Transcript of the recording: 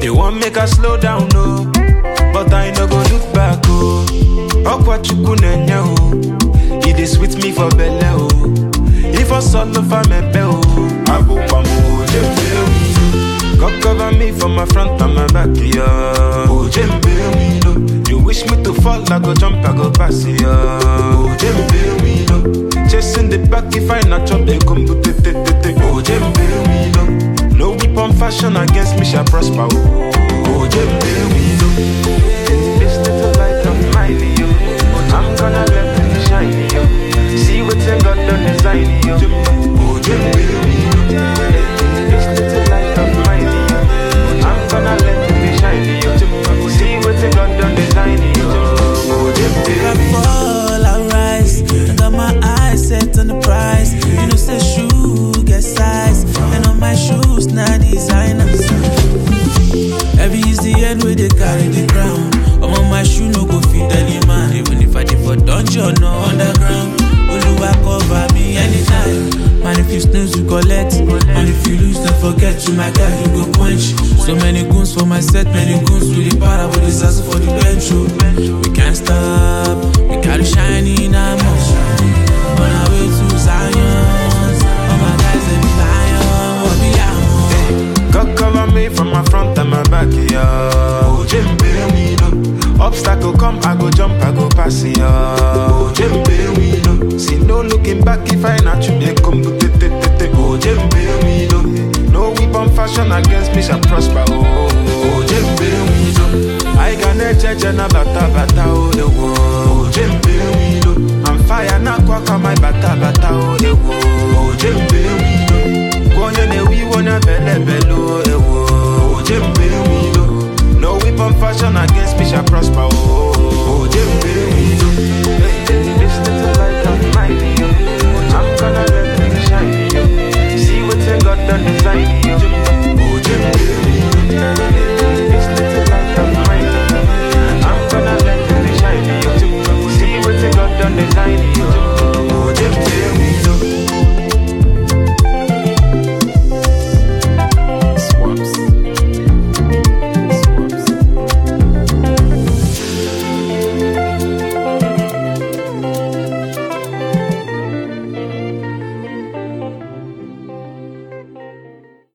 They want make us slow down, no. But I no go look back, oh. Okwa chukunenya, oh. It is sweet me for belle, oh. If I solo for me, oh. Abu Pamu, God cover me from my front and my back, yeah. Oh, Jembe, me, no. You wish me to fall, I go jump, I go pass, yeah. Oh, Jembe, me, no. Chasing the back, if I not jump, they come to te. Oh, Jembe, me, no. No weapon fashion against me shall prosper, oh, Jembe, me, no. This little light of mine, yo. I'm gonna let it shine, yo. See what's in God done design, yo. Oh, Jembe, me, no. This little light of mine, yo. I'm gonna let it shine, yo. See what's in God done design, yo. Oh, Jembe, me, no. I fall, I rise. I got my eyes set on the prize. You know, say shoe get size. And on my shoes, now designers. Every is the end where they carry the crown. I'm on my shoe, no go fit any man. Even if I did for dungeon or underground. Oluwa cover me anytime. Man, if you snooze, you collect. And if you lose, don't forget you, my guy, you go quench. So many goons for my set, many goons with the power, but this is for the bench. We can't stop, we carry shiny in our mouth. On our way to Zion, all my guys, they be lion, what we are. God cover me from my front and my back, yeah. Oh, Jembe, me, no. Obstacle come, I go jump, I go pass, yeah. Oh, Jembe, me, no. See no looking back if I not you, they come to te. Oh, Jembe, me, no. No weapon fashion against me shall prosper, oh, Jembe, me, no. I can judge and a bata, oh, the world. Oh, Jembe, me, no. I'm fire, now quack on my bata.